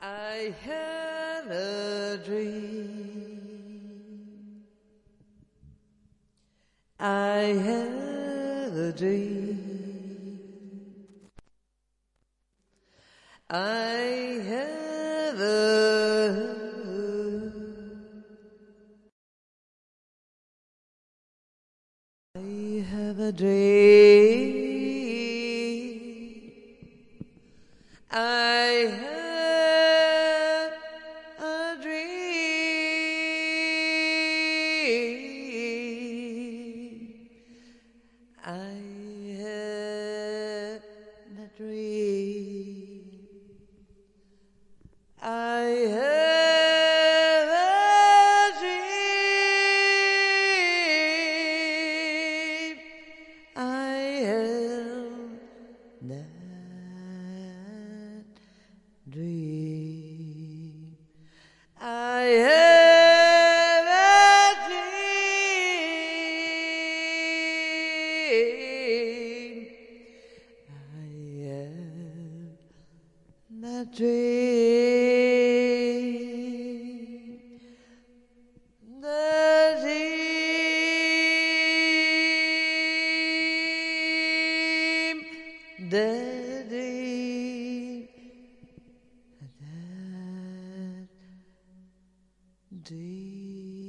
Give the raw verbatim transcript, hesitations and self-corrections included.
I had a dream. I had a dream. I have a I have a dream. I have a dream. I have a dream. I have a dream. I have that dream. I have a dream. I have that dream. The dream. The dream. That dream.